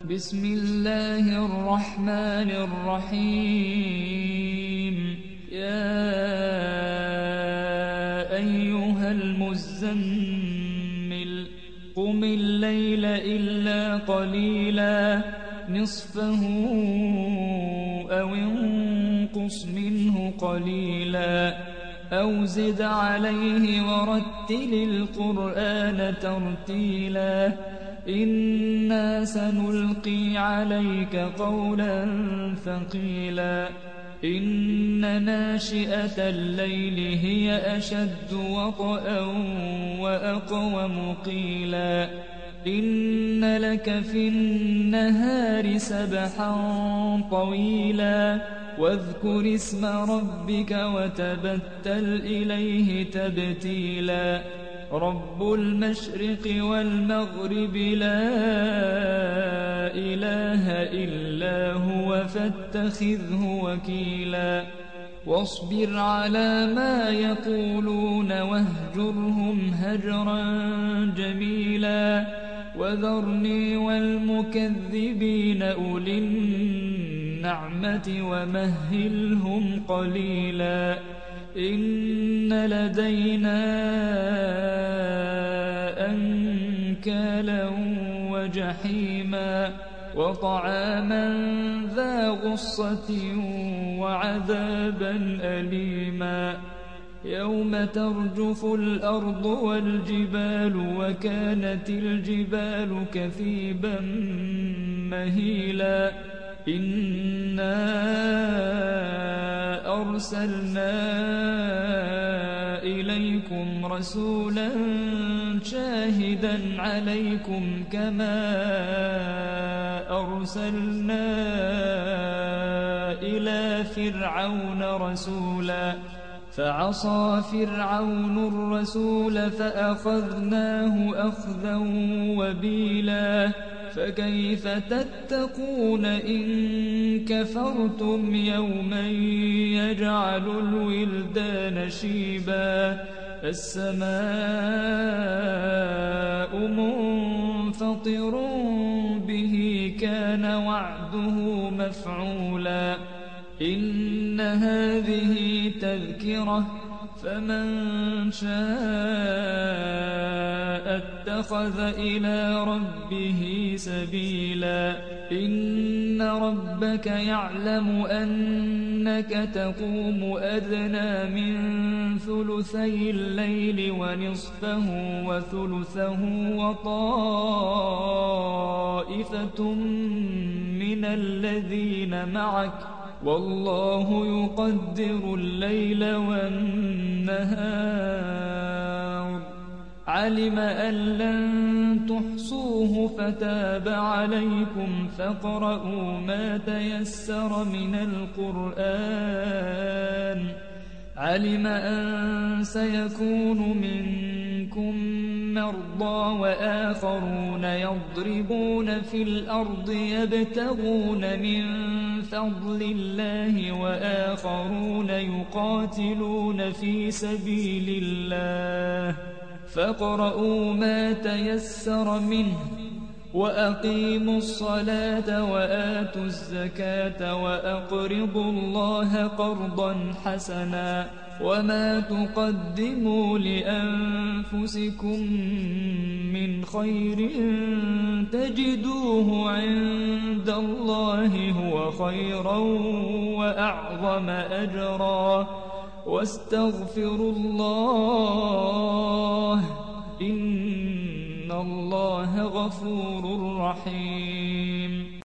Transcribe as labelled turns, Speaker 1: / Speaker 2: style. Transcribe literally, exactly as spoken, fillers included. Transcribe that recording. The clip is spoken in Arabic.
Speaker 1: بسم الله الرحمن الرحيم يا أيها المزمل قم الليل إلا قليلا نصفه أو انقص منه قليلا أو زد عليه ورتل القرآن ترتيلا إنا سنلقي عليك قولا ثقيلا إن ناشئة الليل هي أشد وطئا وأقوم قيلا إن لك في النهار سبحا طويلا واذكر اسم ربك وتبتل إليه تبتيلا رب المشرق والمغرب لا إله إلا هو فاتخذه وكيلا واصبر على ما يقولون واهجرهم هجرا جميلا وذرني والمكذبين أولي النعمة ومهلهم قليلا إن لدينا أنكالا وجحيما وطعاما ذا غصة وعذابا أليما يوم ترجف الأرض والجبال وكانت الجبال كثيبا مهيلا إنا أرسلنا إليكم رسولا شاهدا عليكم كما أرسلنا إلى فرعون رسولا فعصى فرعون الرسول فأخذناه أخذا وبيلا فكيف تتقون إن كفرتم يوما يجعل الولدان شيبا السماء منفطر به كان وعده مفعولا إن هذه تذكرة فمن شاء اتخذ إلى ربه سبيلا إن ربك يعلم أنك تقوم أدنى من ثلثي الليل ونصفه وثلثه وطائفة من الذين معك والله يقدر الليل والنهار علم أن لن تحصوه فتاب عليكم فاقرؤوا ما تيسر من القرآن علم أن سيكون منكم مرضى وآخرون يضربون في الأرض يبتغون من فضل الله وآخرون يقاتلون في سبيل الله فاقرؤوا ما تيسر منه وأقيموا الصلاة وآتوا الزكاة وأقرضوا الله قرضا حسنا وما تقدموا لأنفسكم من خير تجدوه عند الله هو خيرا وأعظم أجرا واستغفروا الله إن الله غفور رحيم